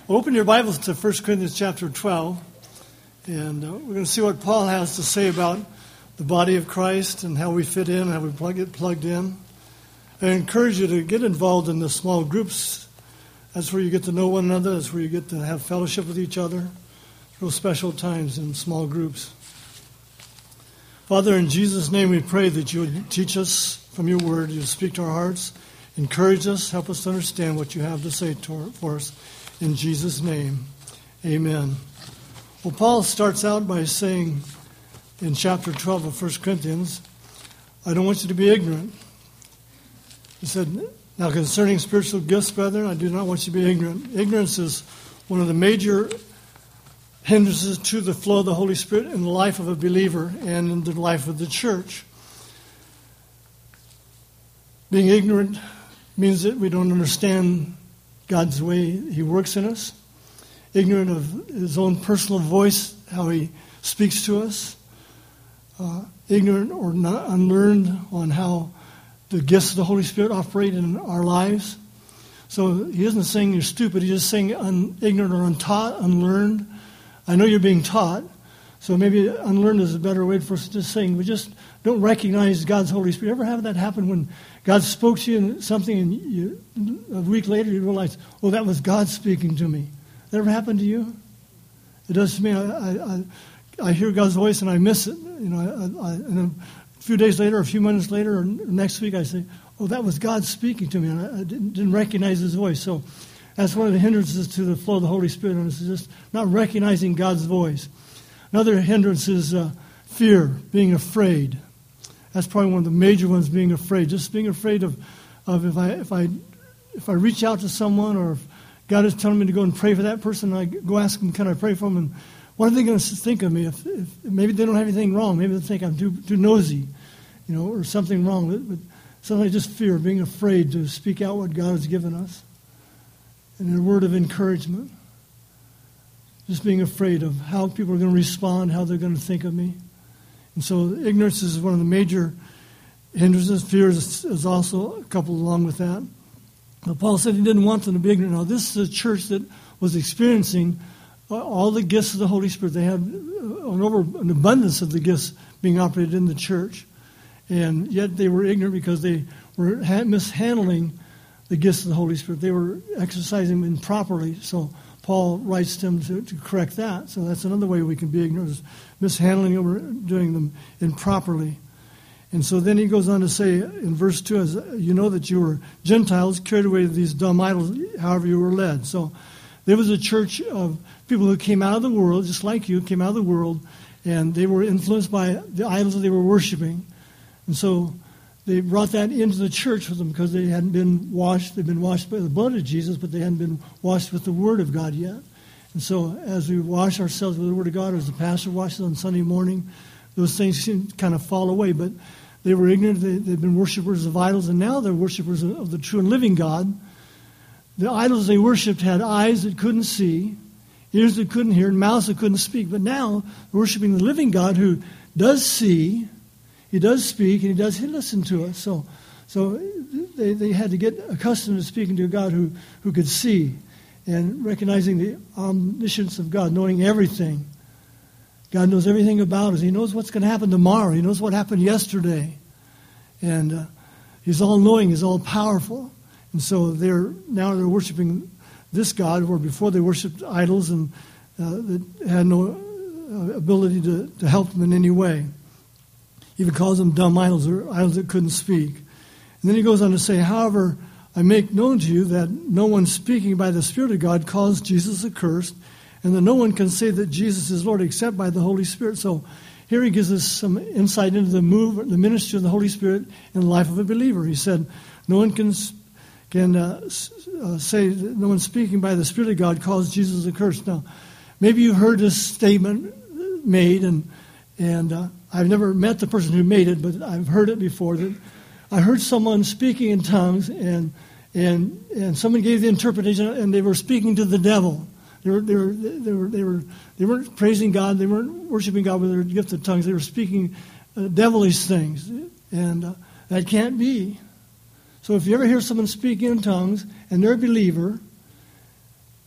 Open your Bibles to 1 Corinthians chapter 12, and we're going to see what Paul has to say about the body of Christ and how we fit in, how we get plugged in. I encourage you to get involved in the small groups. That's where you get to know one another. That's where you get to have fellowship with each other. Real special times in small groups. Father, in Jesus' name we pray that you would teach us from your word. You would speak to our hearts, encourage us, help us to understand what you have to say for us. In Jesus' name, amen. Well, Paul starts out by saying in chapter 12 of 1 Corinthians, I don't want you to be ignorant. He said, now concerning spiritual gifts, brethren, I do not want you to be ignorant. Ignorance is one of the major hindrances to the flow of the Holy Spirit in the life of a believer and in the life of the church. Being ignorant means that we don't understand God's way He works in us, ignorant of His own personal voice, how He speaks to us, ignorant or not unlearned on how the gifts of the Holy Spirit operate in our lives. So He isn't saying you're stupid. He's just saying ignorant or untaught, unlearned. I know you're being taught, so maybe unlearned is a better way for us to saying we just don't recognize God's Holy Spirit. Ever have that happen when God spoke to you in something and a week later you realize, oh, that was God speaking to me? That ever happened to you? It does to me. I hear God's voice and I miss it. You know, and a few days later, a few minutes later, or next week I say, oh, that was God speaking to me, and I didn't recognize His voice. So that's one of the hindrances to the flow of the Holy Spirit, and it's just not recognizing God's voice. Another hindrance is fear, being afraid. That's probably one of the major ones, being afraid. Just being afraid of if I reach out to someone, or if God is telling me to go and pray for that person, and I go ask them, can I pray for them? And what are they going to think of me? If maybe they don't have anything wrong. Maybe they think I'm too nosy, or something wrong. But sometimes just fear, being afraid to speak out what God has given us. And a word of encouragement. Just being afraid of how people are going to respond, how they're going to think of me. And so ignorance is one of the major hindrances. Fear is also a couple along with that. But Paul said he didn't want them to be ignorant. Now, this is a church that was experiencing all the gifts of the Holy Spirit. They had an abundance of the gifts being operated in the church. And yet they were ignorant because they were mishandling the gifts of the Holy Spirit. They were exercising them improperly. So Paul writes them to correct that. So that's another way we can be ignorant, is mishandling them or doing them improperly. And so then he goes on to say in verse 2, as you know that you were Gentiles, carried away to these dumb idols, however you were led. So there was a church of people who came out of the world, just like you, came out of the world, and they were influenced by the idols that they were worshiping. And so they brought that into the church with them because they hadn't been washed. They'd been washed by the blood of Jesus, but they hadn't been washed with the Word of God yet. And so as we wash ourselves with the Word of God, as the pastor washes on Sunday morning, those things seem to kind of fall away. But they were ignorant. They'd been worshipers of idols, and now they're worshipers of the true and living God. The idols they worshipped had eyes that couldn't see, ears that couldn't hear, and mouths that couldn't speak. But now they're worshiping the living God who does see, He does speak, and He does listen to us. So they had to get accustomed to speaking to a God who could see, and recognizing the omniscience of God, knowing everything. God knows everything about us. He knows what's going to happen tomorrow. He knows what happened yesterday. And He's all-knowing. He's all-powerful. And so they're worshiping this God, where before they worshipped idols and that had no ability to help them in any way. He even calls them dumb idols, or idols that couldn't speak. And then he goes on to say, however, I make known to you that no one speaking by the Spirit of God calls Jesus accursed, and that no one can say that Jesus is Lord except by the Holy Spirit. So here he gives us some insight into the ministry of the Holy Spirit in the life of a believer. He said, no one can say that no one speaking by the Spirit of God calls Jesus accursed. Now, maybe you heard this statement made, and I've never met the person who made it, but I've heard it before. That I heard someone speaking in tongues, and someone gave the interpretation, and they were speaking to the devil. They weren't praising God. They weren't worshiping God with their gift of tongues. They were speaking devilish things, and that can't be. So if you ever hear someone speak in tongues and they're a believer,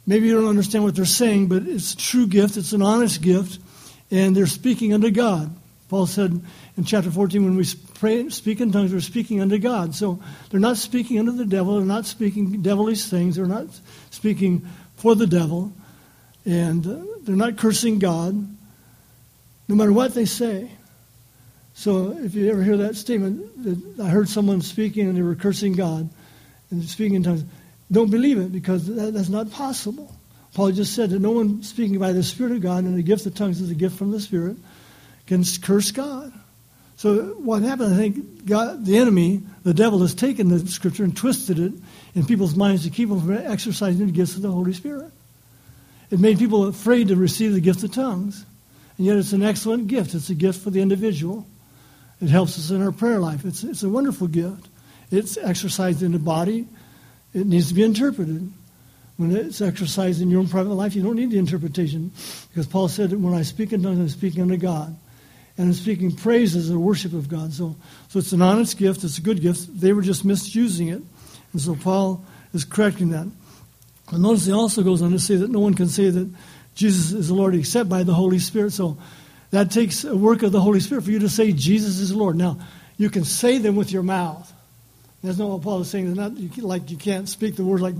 Maybe you don't understand what they're saying, but it's a true gift. It's an honest gift, and they're speaking unto God. Paul said in chapter 14, when we speak in tongues, we're speaking unto God. So they're not speaking unto the devil. They're not speaking devilish things. They're not speaking for the devil. And they're not cursing God, no matter what they say. So if you ever hear that statement, that I heard someone speaking and they were cursing God and speaking in tongues, don't believe it, because that's not possible. Paul just said that no one speaking by the Spirit of God, and the gift of tongues is a gift from the Spirit, can curse God. So what happened, I think, God, the enemy, the devil, has taken the Scripture and twisted it in people's minds to keep them from exercising the gifts of the Holy Spirit. It made people afraid to receive the gift of tongues. And yet it's an excellent gift. It's a gift for the individual. It helps us in our prayer life. It's a wonderful gift. It's exercised in the body. It needs to be interpreted. When it's exercised in your own private life, you don't need the interpretation. Because Paul said that when I speak in tongues, I'm speaking unto God. And I'm speaking praises and worship of God. So it's an honest gift. It's a good gift. They were just misusing it. And so Paul is correcting that. And notice he also goes on to say that no one can say that Jesus is the Lord except by the Holy Spirit. So that takes a work of the Holy Spirit for you to say Jesus is Lord. Now, you can say them with your mouth. That's not what Paul is saying. Not like you can't speak the words like,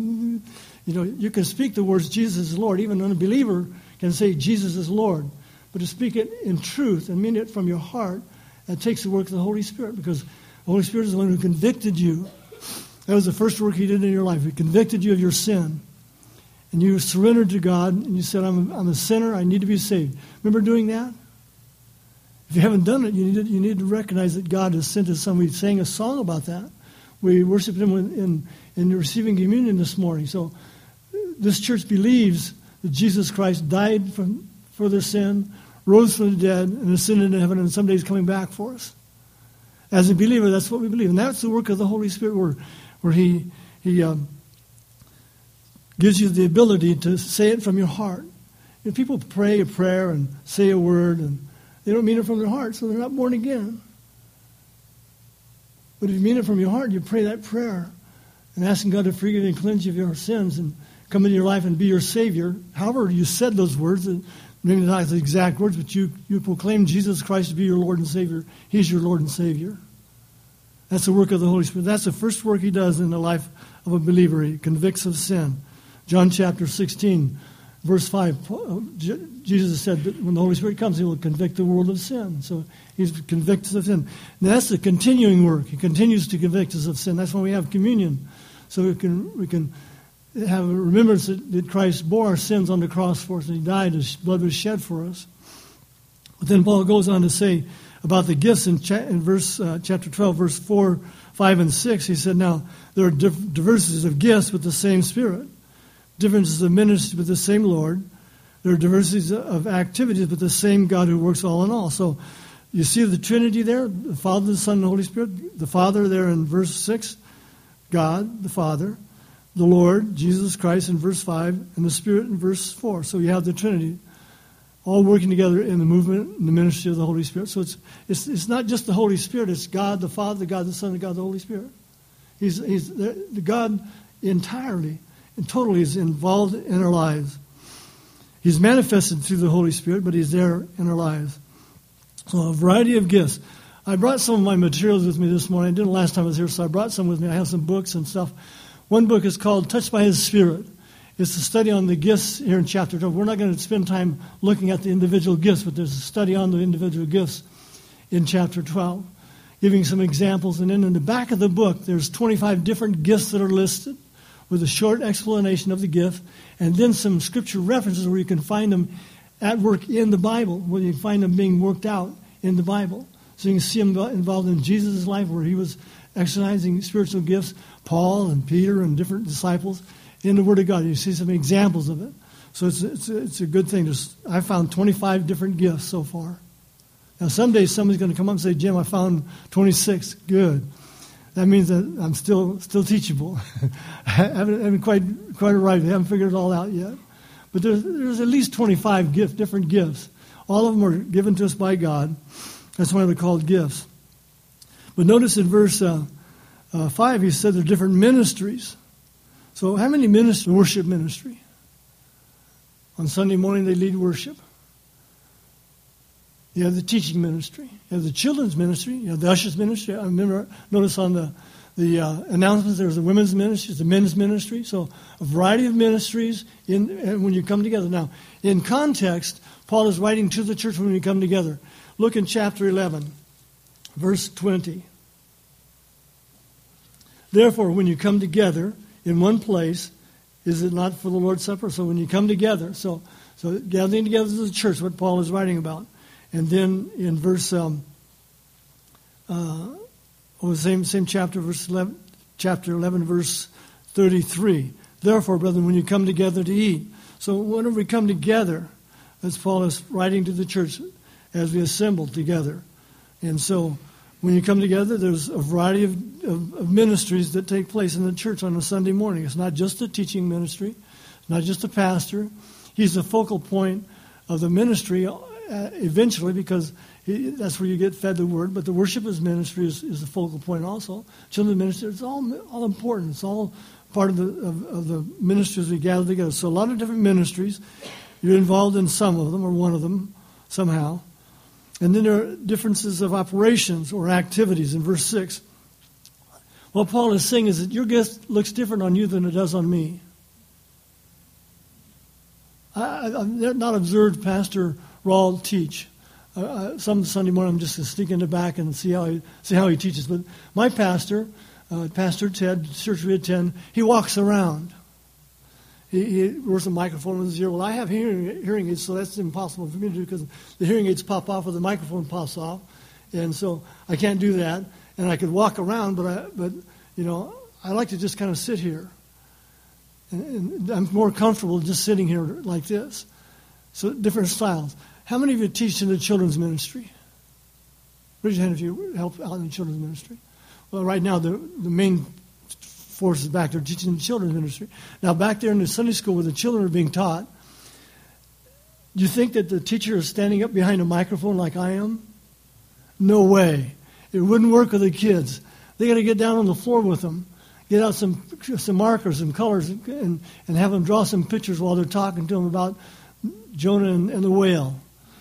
you can speak the words Jesus is Lord. Even an unbeliever can say Jesus is Lord. But to speak it in truth and mean it from your heart, that takes the work of the Holy Spirit, because the Holy Spirit is the one who convicted you. That was the first work he did in your life. He convicted you of your sin. And you surrendered to God, and you said, I'm a sinner, I need to be saved. Remember doing that? If you haven't done it, you need to recognize that God has sent us some. We sang a song about that. We worshiped him in receiving communion this morning. So this church believes that Jesus Christ died for their sin, rose from the dead, and ascended into heaven, and someday is coming back for us. As a believer, that's what we believe. And that's the work of the Holy Spirit, where he gives you the ability to say it from your heart. If people pray a prayer and say a word, and they don't mean it from their heart, so they're not born again. But if you mean it from your heart, you pray that prayer and asking God to forgive you and cleanse you of your sins and come into your life and be your Savior. However you said those words, maybe not the exact words, but you proclaim Jesus Christ to be your Lord and Savior. He's your Lord and Savior. That's the work of the Holy Spirit. That's the first work he does in the life of a believer. He convicts of sin. John chapter 16, verse 5, Jesus said that when the Holy Spirit comes, he will convict the world of sin. So he convicts us of sin. Now that's the continuing work. He continues to convict us of sin. That's why we have communion. So we can have a remembrance that Christ bore our sins on the cross for us, and he died, his blood was shed for us. But then Paul goes on to say about the gifts in chapter 12, verse 4, 5, and 6. He said, now, there are diversities of gifts, but the same Spirit. Differences of ministry, but the same Lord. There are diversities of activities, but the same God who works all in all. So you see the Trinity there, the Father, the Son, and the Holy Spirit. The Father there in verse 6, God, the Father. The Lord, Jesus Christ, in verse 5, and the Spirit in verse 4. So you have the Trinity all working together in the movement and the ministry of the Holy Spirit. So it's not just the Holy Spirit, it's God the Father, God the Son, and God the Holy Spirit. He's the God entirely and totally is involved in our lives. He's manifested through the Holy Spirit, but he's there in our lives. So a variety of gifts. I brought some of my materials with me this morning. I didn't last time I was here, so I brought some with me. I have some books and stuff. One book is called Touched by His Spirit. It's a study on the gifts here in chapter 12. We're not going to spend time looking at the individual gifts, but there's a study on the individual gifts in chapter 12, giving some examples. And then in the back of the book, there's 25 different gifts that are listed with a short explanation of the gift, and then some scripture references where you can find them at work in the Bible, where you can find them being worked out in the Bible. So you can see them involved in Jesus' life, where he was exercising spiritual gifts, Paul and Peter and different disciples, in the Word of God. You see some examples of it. So it's a good thing. I found 25 different gifts so far. Now someday somebody's going to come up and say, Jim, I found 26. Good. That means that I'm still teachable. I haven't quite arrived. I haven't figured it all out yet. But there's at least 25 different gifts. All of them are given to us by God. That's why they're called gifts. But notice in verse 5, he said there are different ministries. So how many ministries? Worship ministry. On Sunday morning, they lead worship. You have the teaching ministry. You have the children's ministry. You have the ushers ministry. I remember, notice on the announcements, there's the women's ministry, the men's ministry. So a variety of ministries when you come together. Now, in context, Paul is writing to the church when we come together. Look in chapter 11, verse 20. Therefore, when you come together in one place, is it not for the Lord's Supper? So when you come together, so gathering together as a church, what Paul is writing about. And then in verse, same chapter, chapter 11, verse 33. Therefore, brethren, when you come together to eat. So whenever we come together, as Paul is writing to the church, as we assemble together. And so when you come together, there's a variety of ministries that take place in the church on a Sunday morning. It's not just a teaching ministry. It's not just a pastor. He's the focal point of the ministry eventually, because that's where you get fed the word. But the worship ministry is the focal point also. Children's ministry, it's all important. It's all part of the ministries we gather together. So a lot of different ministries. You're involved in some of them or one of them somehow. And then there are differences of operations or activities in verse 6. What Paul is saying is that your gift looks different on you than it does on me. I've not observed Pastor Rawl teach. Some Sunday morning I'm just going to sneak in the back and see how he teaches. But my pastor, Pastor Ted, church we attend, he walks around. He wears a microphone in his ear. Well, I have hearing aids, so that's impossible for me to do because the hearing aids pop off or the microphone pops off. And so I can't do that. And I could walk around, but I like to just kind of sit here. And I'm more comfortable just sitting here like this. So different styles. How many of you teach in the children's ministry? Raise your hand if you help out in the children's ministry. Well, right now the main force is back there teaching the children's ministry. Now back there in the Sunday school where the children are being taught, do you think that the teacher is standing up behind a microphone like I am? No way. It wouldn't work with the kids. They got to get down on the floor with them, get out some markers and colors, and have them draw some pictures while they're talking to them about Jonah and the whale,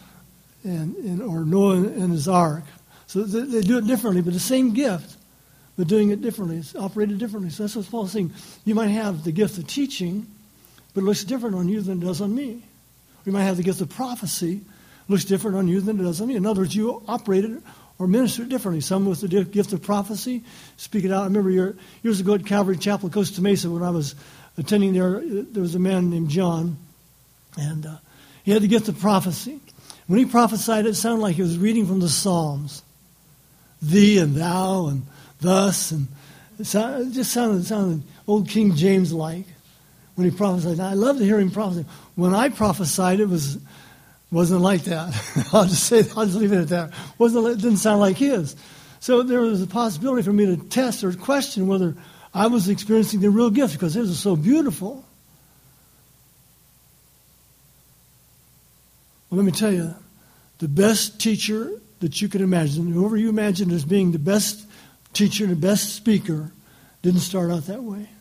or Noah and his ark. So they do it differently, but the same gift, but doing it differently. It's operated differently. So that's what Paul's saying. You might have the gift of teaching, but it looks different on you than it does on me. You might have the gift of prophecy, it looks different on you than it does on me. In other words, you operate it or minister it differently. Some with the gift of prophecy, speak it out. I remember years ago at Calvary Chapel, Costa Mesa, when I was attending there was a man named John, and he had the gift of prophecy. When he prophesied, it sounded like he was reading from the Psalms. Thee and thou and thus. And it just sounded old King James-like when he prophesied. Now, I love to hear him prophesy. When I prophesied, it wasn't like that. I'll just leave it at that. It didn't sound like his. So there was a possibility for me to test or question whether I was experiencing the real gift because his was so beautiful. Well, let me tell you, the best teacher that you can imagine, whoever you imagine as being the best teacher, the best speaker, didn't start out that way.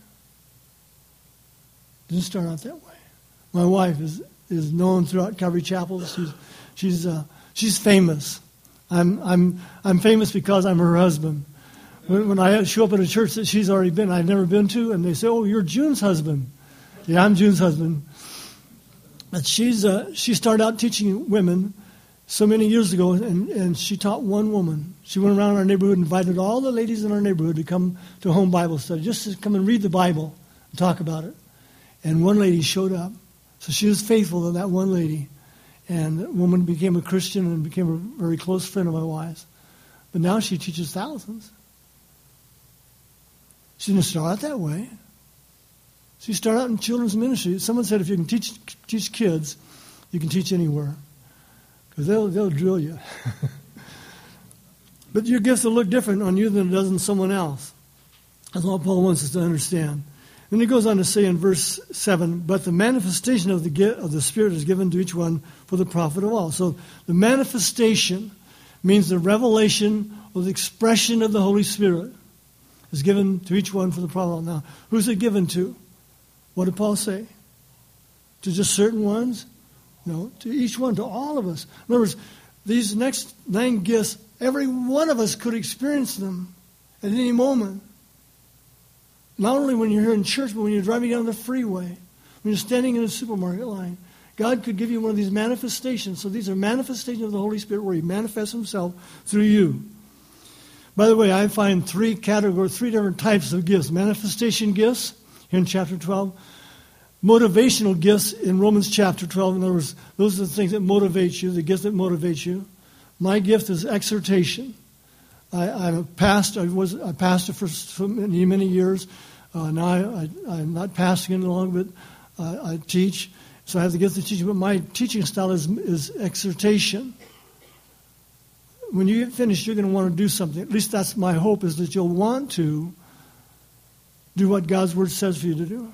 Didn't start out that way. My wife is known throughout Calvary Chapel. She's famous. I'm famous because I'm her husband. When I show up at a church that she's already been, I've never been to, and they say, "Oh, you're June's husband." Yeah, I'm June's husband. But she started out teaching women so many years ago, and she taught one woman. She went around our neighborhood and invited all the ladies in our neighborhood to come to home Bible study, just to come and read the Bible and talk about it. And one lady showed up. So she was faithful to that one lady. And that woman became a Christian and became a very close friend of my wife's. But now she teaches thousands. She didn't start out that way. She started out in children's ministry. Someone said if you can teach kids, you can teach anywhere. Because they'll drill you. But your gifts will look different on you than it does on someone else. That's what Paul wants us to understand. Then he goes on to say in verse 7, but the manifestation of the Spirit is given to each one for the profit of all. So the manifestation means the revelation or the expression of the Holy Spirit is given to each one for the profit of all. Now, who's it given to? What did Paul say? to just certain ones? No, to each one, to all of us. In other words, these next 9 gifts, every one of us could experience them at any moment. Not only when you're here in church, but when you're driving down the freeway, when you're standing in a supermarket line. God could give you one of these manifestations. So these are manifestations of the Holy Spirit where He manifests Himself through you. By the way, I find 3 different types of gifts. Manifestation gifts here in chapter 12. Motivational gifts in Romans chapter 12. In other words, those are the things that motivate you, the gifts that motivate you. My gift is exhortation. I'm a pastor. I was a pastor for many, many years. Now I'm not pastoring any longer, but I teach. So I have the gift of teaching, but my teaching style is exhortation. When you get finished, you're going to want to do something. At least that's my hope, is that you'll want to do what God's Word says for you to do.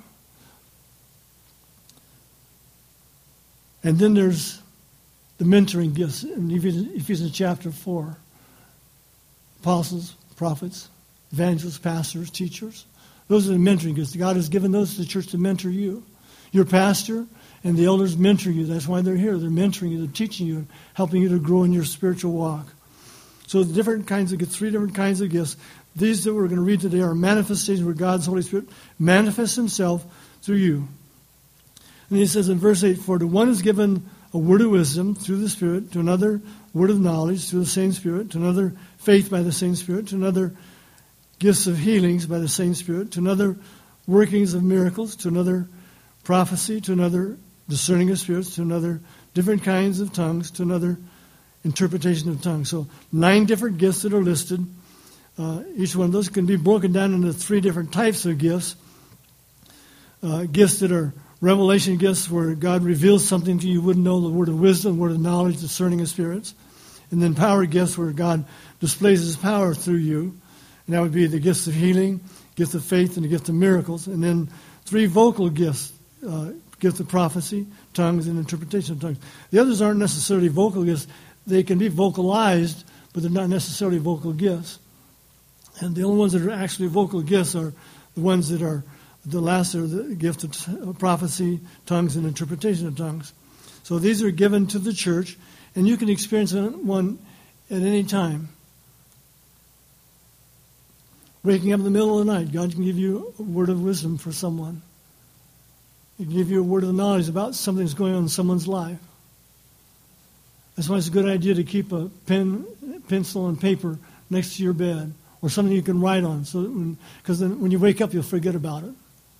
And then there's the mentoring gifts in Ephesians chapter 4. Apostles, prophets, evangelists, pastors, teachers. Those are the mentoring gifts. God has given those to the church to mentor you. Your pastor and the elders mentor you. That's why they're here. They're mentoring you. They're teaching you, helping you to grow in your spiritual walk. So different kinds of gifts, 3 different kinds of gifts. These that we're going to read today are manifestations where God's Holy Spirit manifests Himself through you. And He says in verse 8, for to one is given a word of wisdom through the Spirit, to another word of knowledge through the same Spirit, to another faith by the same Spirit, to another gifts of healings by the same Spirit, to another workings of miracles, to another prophecy, to another discerning of spirits, to another different kinds of tongues, to another interpretation of tongues. So 9 different gifts that are listed. Each one of those can be broken down into 3 different types of gifts. Gifts that are revelation gifts, where God reveals something to you wouldn't know, the word of wisdom, word of knowledge, discerning of spirits. And then power gifts, where God displays His power through you. And that would be the gifts of healing, gift of faith, and the gift of miracles. And then 3 vocal gifts, gift of prophecy, tongues, and interpretation of tongues. The others aren't necessarily vocal gifts. They can be vocalized, but they're not necessarily vocal gifts. And the only ones that are actually vocal gifts are the ones that are, the last are the gift of prophecy, tongues, and interpretation of tongues. So these are given to the church, and you can experience one at any time. Waking up in the middle of the night, God can give you a word of wisdom for someone. He can give you a word of knowledge about something that's going on in someone's life. That's why it's a good idea to keep a pen, pencil, and paper next to your bed, or something you can write on, because then when you wake up, you'll forget about it.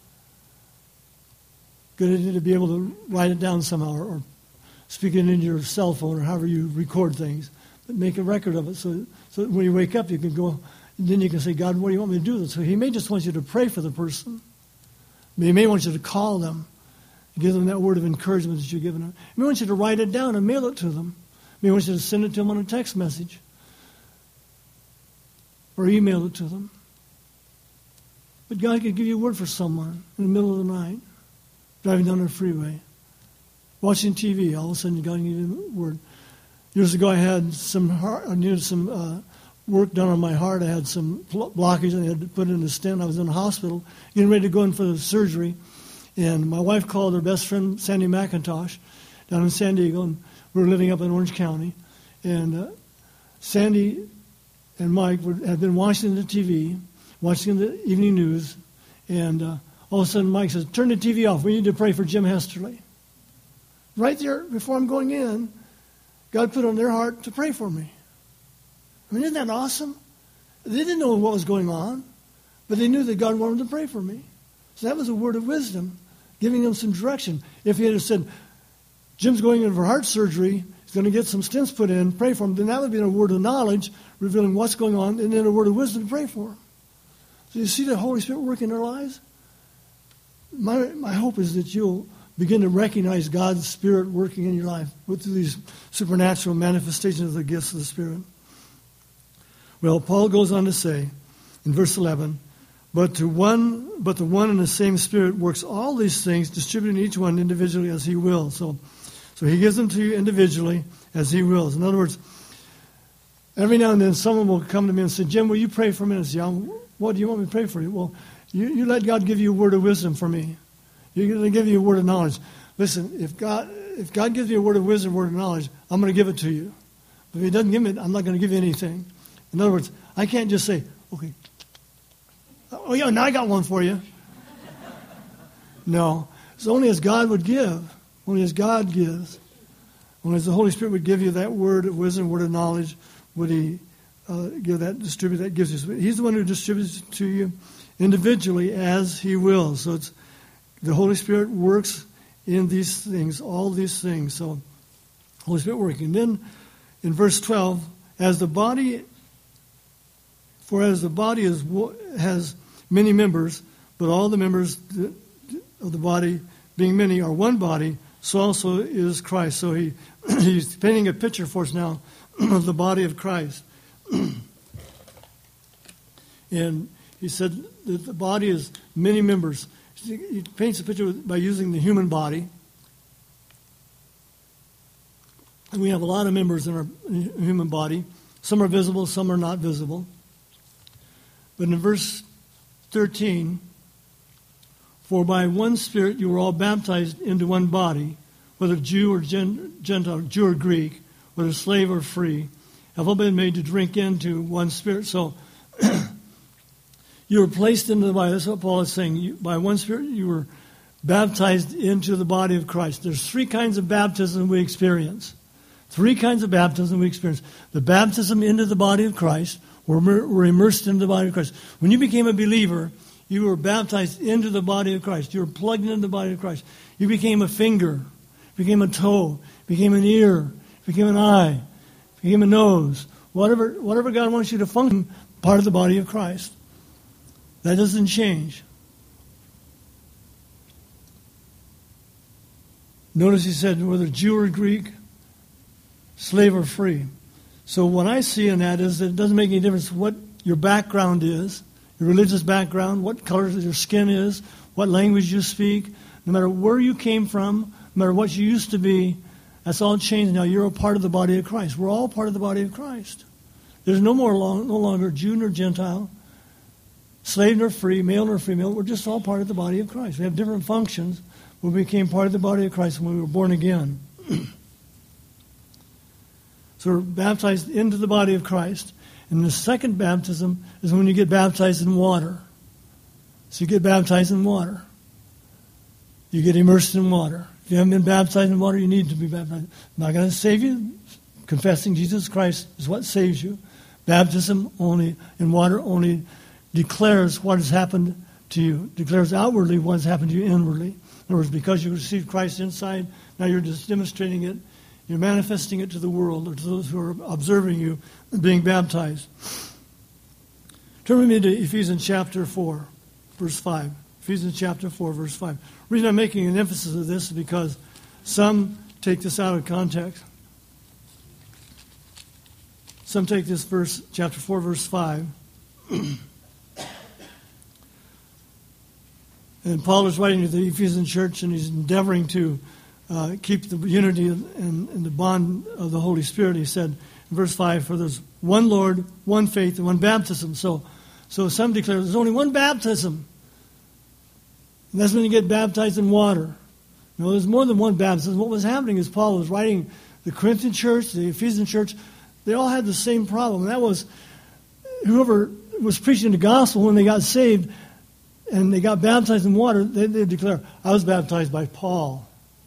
Good idea to be able to write it down somehow, or speak it into your cell phone, or however you record things. But make a record of it, so that when you wake up, you can go, and then you can say, God, what do you want me to do with this? So He may just want you to pray for the person. He may want you to call them, give them that word of encouragement that you've given them. He may want you to write it down and mail it to them. He may want you to send it to them on a text message, or email it to them. But God could give you a word for someone in the middle of the night, driving down the freeway, watching TV. All of a sudden, God can give you a word. Years ago, I had I needed some work done on my heart. I had some blockage, and I had to put in a stent. I was in the hospital, getting ready to go in for the surgery. And my wife called her best friend, Sandy McIntosh, down in San Diego, and we were living up in Orange County. And Sandy and Mike had been watching the TV, watching the evening news, and all of a sudden Mike says, turn the TV off. We need to pray for Jim Hesterly. Right there, before I'm going in, God put on their heart to pray for me. I mean, isn't that awesome? They didn't know what was going on, but they knew that God wanted to pray for me. So that was a word of wisdom, giving them some direction. If he had said, Jim's going in for heart surgery, he's going to get some stents put in, pray for him, then that would be a word of knowledge, revealing what's going on, and then a word of wisdom to pray for him. So you see the Holy Spirit work in their lives? My hope is that you'll begin to recognize God's Spirit working in your life with these supernatural manifestations of the gifts of the Spirit. Well, Paul goes on to say in verse 11, but the one and the same Spirit works all these things, distributing each one individually as he will. So he gives them to you individually as he wills. In other words, every now and then someone will come to me and say, Jim, will you pray for me? And I say, what do you want me to pray for you? Well, you let God give you a word of wisdom for me. You're going to give you a word of knowledge. Listen, if God gives me a word of wisdom, word of knowledge, I'm going to give it to you. But if He doesn't give me it, I'm not going to give you anything. In other words, I can't just say, okay, oh yeah, now I got one for you. No. It's only as God would give. Only as God gives. Only as the Holy Spirit would give you that word of wisdom, word of knowledge, would He give that, distribute that, gives you. He's the one who distributes it to you individually as He wills. So it's the Holy Spirit works in these things, all these things. So Holy Spirit working. Then in verse 12, as the body has many members, but all the members of the body, being many, are one body, so also is Christ. So he's painting a picture for us now of the body of Christ. And he said that the body is many members. He paints a picture by using the human body. And we have a lot of members in our human body. Some are visible, some are not visible. But in verse 13, for by one Spirit you were all baptized into one body, whether Jew or Gentile, Jew or Greek, whether slave or free, have all been made to drink into one Spirit. So you were placed into the body. That's what Paul is saying. By one Spirit you were baptized into the body of Christ. There's three kinds of baptism we experience. Three kinds of baptism we experience. The baptism into the body of Christ. We're immersed into the body of Christ. When you became a believer, you were baptized into the body of Christ. You were plugged into the body of Christ. You became a finger, became a toe, became an ear, became an eye, became a nose. Whatever God wants you to function, part of the body of Christ. That doesn't change. Notice he said whether Jew or Greek, slave or free. So what I see in that is that it doesn't make any difference what your background is, your religious background, what color your skin is, what language you speak, no matter where you came from, no matter what you used to be, that's all changed now. You're a part of the body of Christ. We're all part of the body of Christ. There's no longer Jew nor Gentile, slave nor free, male nor female. We're just all part of the body of Christ. We have different functions. We became part of the body of Christ when we were born again. So we're baptized into the body of Christ. And the second baptism is when you get baptized in water. So you get baptized in water. You get immersed in water. If you haven't been baptized in water, you need to be baptized. I'm not going to save you. Confessing Jesus Christ is what saves you. Baptism only in water only declares what has happened to you. Declares outwardly what has happened to you inwardly. In other words, because you received Christ inside, now you're just demonstrating it. You're manifesting it to the world, or to those who are observing you being baptized. Turn with me to Ephesians chapter 4, verse 5. Ephesians chapter 4, verse 5. The reason I'm making an emphasis of this is because some take this out of context. Some take this verse, chapter 4, verse 5. And Paul is writing to the Ephesian church, and he's endeavoring to keep the unity and the bond of the Holy Spirit. He said in verse 5, for there's one Lord, one faith, and one baptism. So some declare there's only one baptism. And that's when you get baptized in water. No, there's more than one baptism. What was happening is Paul was writing the Corinthian church, the Ephesian church. They all had the same problem. And that was whoever was preaching the gospel when they got saved and they got baptized in water, they declare, I was baptized by Paul.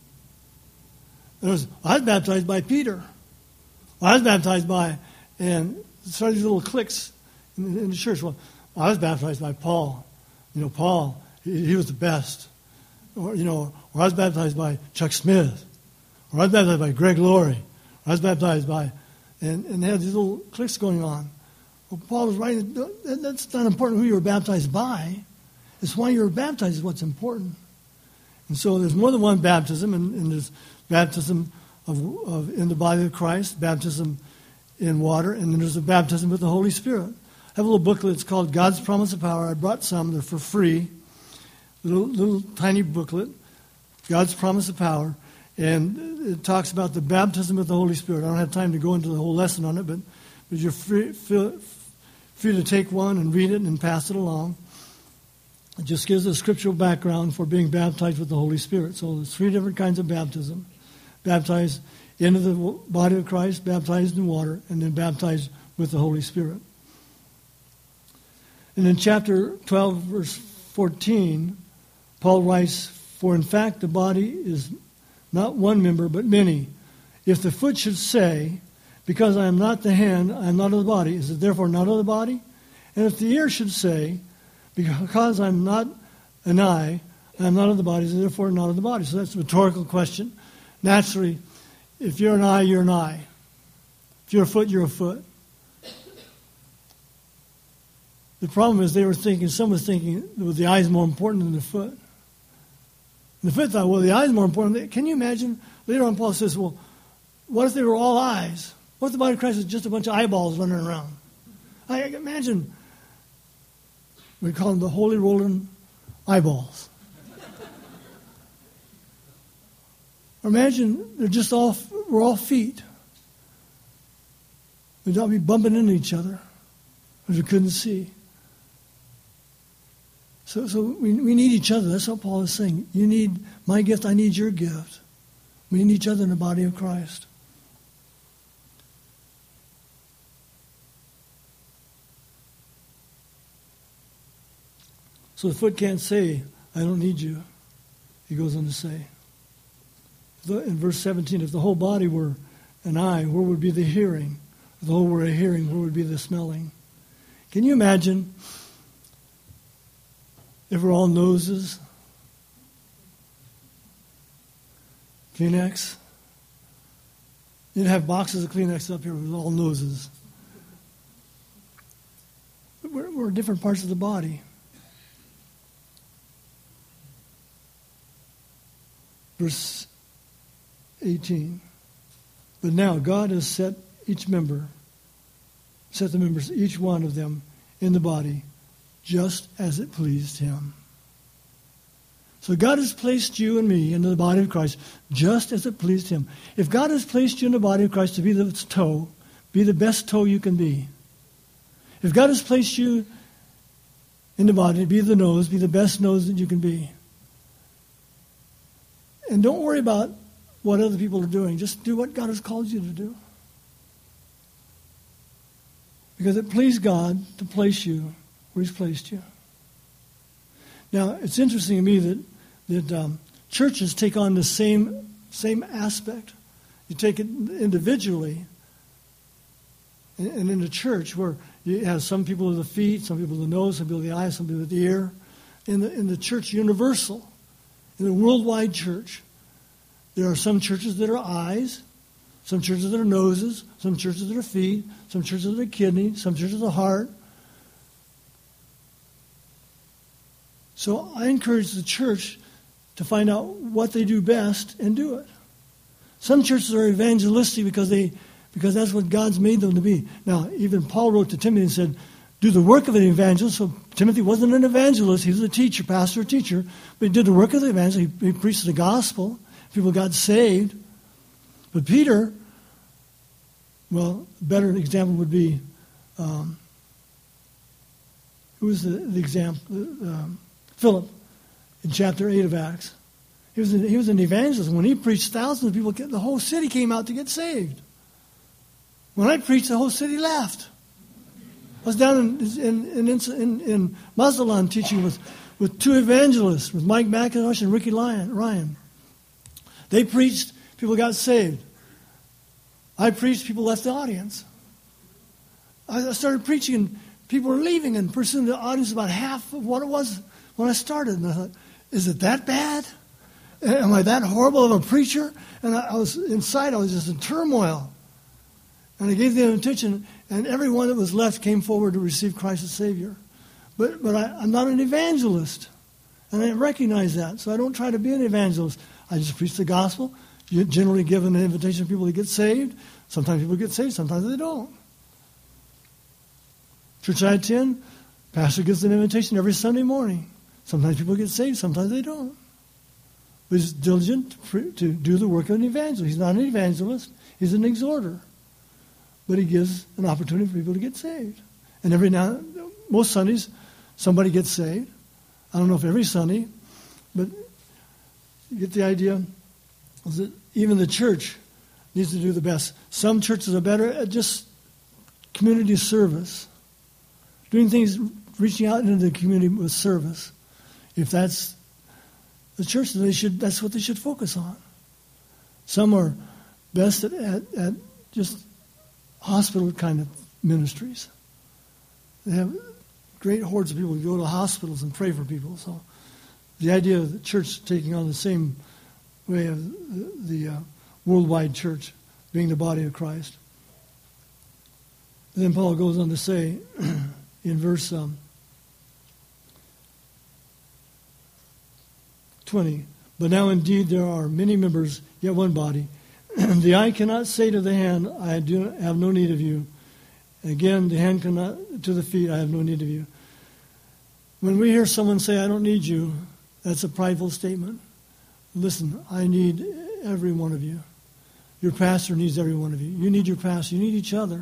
I was baptized by Peter. I was baptized by, and started these little cliques in the church. Well, I was baptized by Paul. Paul, he was the best. Or I was baptized by Chuck Smith. Or I was baptized by Greg Laurie. Or I was baptized by, and they had these little cliques going on. Well, Paul was writing, that's not important who you were baptized by. It's why you were baptized is what's important. And so there's more than one baptism, and there's baptism of in the body of Christ, baptism in water, and then there's a baptism with the Holy Spirit. I have a little booklet. It's called God's Promise of Power. I brought some. They're for free. Little tiny booklet, God's Promise of Power. And it talks about the baptism with the Holy Spirit. I don't have time to go into the whole lesson on it, but you're free to take one and read it and pass it along. It just gives a scriptural background for being baptized with the Holy Spirit. So there's 3 different kinds of baptism. Baptized into the body of Christ, baptized in water, and then baptized with the Holy Spirit. And in chapter 12, verse 14, Paul writes, "For in fact the body is not one member, but many. If the foot should say, 'Because I am not the hand, I am not of the body,' is it therefore not of the body? And if the ear should say, 'Because I am not an eye, I am not of the body,' is it therefore not of the body?" So that's a rhetorical question. Naturally, if you're an eye, you're an eye. If you're a foot, you're a foot. The problem is some was thinking well, the eye is more important than the foot. And the foot thought, well, the eye is more important. Can you imagine? Later on, Paul says, well, what if they were all eyes? What if the body of Christ is just a bunch of eyeballs running around? I imagine we call them the holy rolling eyeballs. Or imagine we're all feet. We'd all be bumping into each other because we couldn't see. So we need each other. That's what Paul is saying. You need my gift, I need your gift. We need each other in the body of Christ. So the foot can't say, "I don't need you." He goes on to say, in verse 17, if the whole body were an eye, where would be the hearing? If the whole were a hearing, where would be the smelling? Can you imagine if we're all noses? Kleenex? You'd have boxes of Kleenex up here with all noses. But we're different parts of the body. Verse 18. But now God has set the members, each one of them, in the body, just as it pleased him. So God has placed you and me into the body of Christ just as it pleased him. If God has placed you in the body of Christ to be the toe, be the best toe you can be. If God has placed you in the body to be the nose, be the best nose that you can be. And don't worry about what other people are doing. Just do what God has called you to do. Because it pleased God to place you where he's placed you. Now, it's interesting to me that churches take on the same aspect. You take it individually, and in the church where you have some people with the feet, some people with the nose, some people with the eyes, some people with the ear. In the church universal, in the worldwide church, there are some churches that are eyes, some churches that are noses, some churches that are feet, some churches that are kidneys, some churches that are heart. So I encourage the church to find out what they do best and do it. Some churches are evangelistic because that's what God's made them to be. Now, even Paul wrote to Timothy and said, do the work of an evangelist. So Timothy wasn't an evangelist. He was a teacher, pastor, teacher. But he did the work of the evangelist. He preached the gospel. People got saved. But Peter, well, a better example would be, who was the example? Philip, in chapter 8 of Acts. He was an evangelist. When he preached, thousands of people, the whole city came out to get saved. When I preached, the whole city left. I was down in Mazatlan teaching with two evangelists, with Mike McIntosh and Ricky Ryan. They preached, people got saved. I preached, people left the audience. I started preaching, and people were leaving, and pretty soon the audience was about half of what it was when I started. And I thought, is it that bad? Am I that horrible of a preacher? And I was inside, I was just in turmoil. And I gave the invitation, and everyone that was left came forward to receive Christ as Savior. But I'm not an evangelist, and I recognize that. So I don't try to be an evangelist. I just preach the gospel. You generally give an invitation for people to get saved. Sometimes people get saved, sometimes they don't. Church I attend, pastor gives an invitation every Sunday morning. Sometimes people get saved, sometimes they don't. But he's diligent to do the work of an evangelist. He's not an evangelist, he's an exhorter. But he gives an opportunity for people to get saved. And most Sundays, somebody gets saved. I don't know if every Sunday, but you get the idea. Is that even the church needs to do the best. Some churches are better at just community service, doing things, reaching out into the community with service. If that's the church, that's what they should focus on. Some are best at just hospital kind of ministries. They have great hordes of people who go to hospitals and pray for people. So the idea of the church taking on the same way of the worldwide church, being the body of Christ. And then Paul goes on to say in verse 20, but now indeed there are many members, yet one body. The eye cannot say to the hand, I have no need of you. Again, the hand cannot to the feet, I have no need of you. When we hear someone say, I don't need you, that's a prideful statement. Listen, I need every one of you. Your pastor needs every one of you. You need your pastor. You need each other.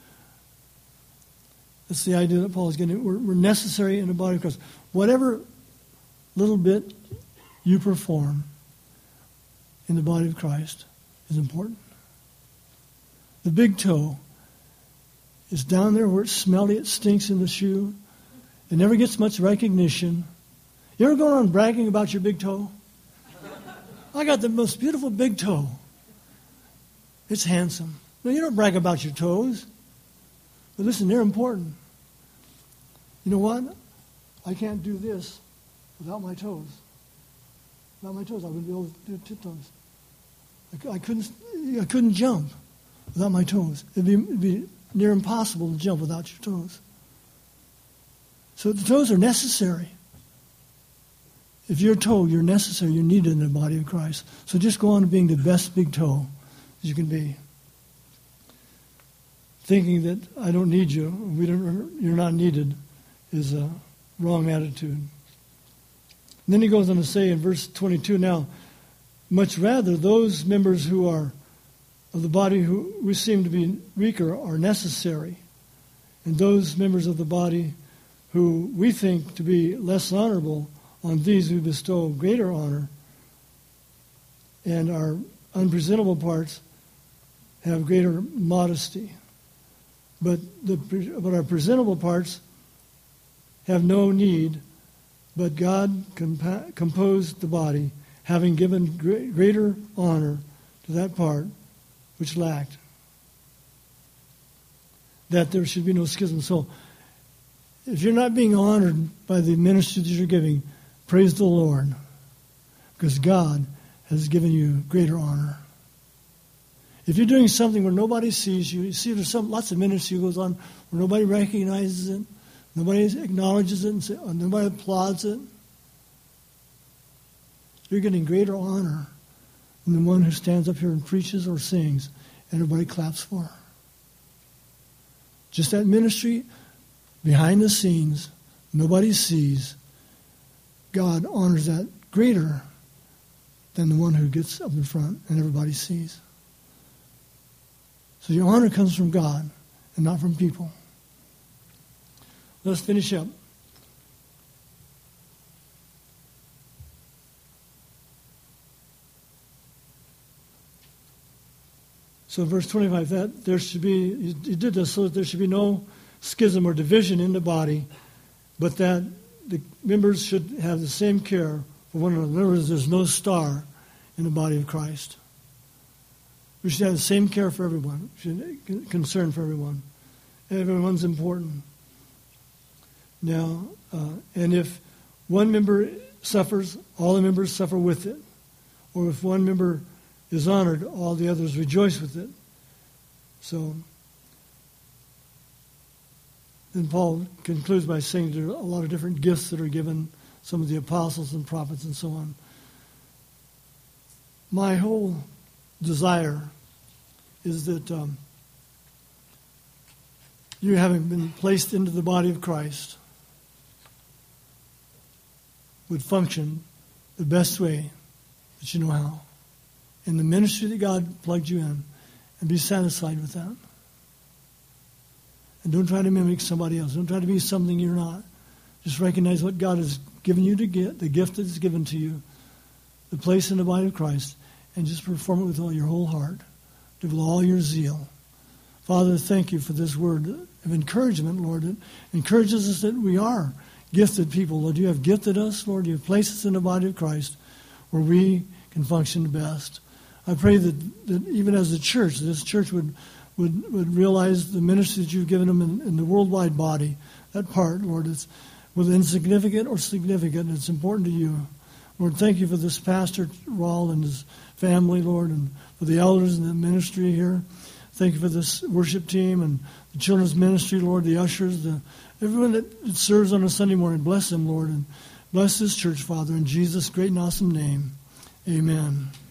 That's the idea that Paul is getting. We're necessary in the body of Christ. Whatever little bit you perform in the body of Christ is important. The big toe is down there where it's smelly, it stinks in the shoe. It never gets much recognition. You ever go around bragging about your big toe? I got the most beautiful big toe. It's handsome. No, you don't brag about your toes. But listen, they're important. You know what? I can't do this without my toes. Without my toes, I wouldn't be able to do tiptoes. I couldn't jump without my toes. It'd be near impossible to jump without your toes. So the toes are necessary. If you're a toe, you're necessary. You're needed in the body of Christ. So just go on to being the best big toe as you can be. Thinking that I don't need you, you're not needed, is a wrong attitude. And then he goes on to say in verse 22, now, much rather those members who are of the body who seem to be weaker are necessary, and those members of the body who we think to be less honorable, on these we bestow greater honor, and our unpresentable parts have greater modesty. But our presentable parts have no need, but God composed the body, having given greater honor to that part which lacked, that there should be no schism. So, if you're not being honored by the ministry that you're giving, praise the Lord, because God has given you greater honor. If you're doing something where nobody sees you, you see there's lots of ministry goes on where nobody recognizes it, nobody acknowledges it, and nobody applauds it. You're getting greater honor than the one who stands up here and preaches or sings and everybody claps for. Just that ministry, behind the scenes, nobody sees. God honors that greater than the one who gets up in front and everybody sees. So your honor comes from God and not from people. Let's finish up. So verse 25, that there should be, he did this so that there should be no schism or division in the body, but that the members should have the same care for one another. In other words, there's no star in the body of Christ. We should have the same care for everyone, concern for everyone. Everyone's important. Now, and if one member suffers, all the members suffer with it. Or if one member is honored, all the others rejoice with it. So, then Paul concludes by saying there are a lot of different gifts that are given, some of the apostles and prophets and so on. My whole desire is that you, having been placed into the body of Christ, would function the best way that you know how, in the ministry that God plugged you in, and be satisfied with that. And don't try to mimic somebody else. Don't try to be something you're not. Just recognize what God has given you to get the gift that is given to you, the place in the body of Christ, and just perform it with all your whole heart, with all your zeal. Father, thank you for this word of encouragement, Lord. It encourages us that we are gifted people. Lord, you have gifted us, Lord. You have placed us in the body of Christ where we can function best. I pray that even as a church, this church would realize the ministry that you've given them in the worldwide body. That part, Lord, is whether insignificant or significant, it's important to you. Lord, thank you for this pastor, Raul, and his family, Lord, and for the elders and the ministry here. Thank you for this worship team and the children's ministry, Lord, the ushers, everyone that serves on a Sunday morning. Bless them, Lord, and bless this church, Father, in Jesus' great and awesome name. Amen.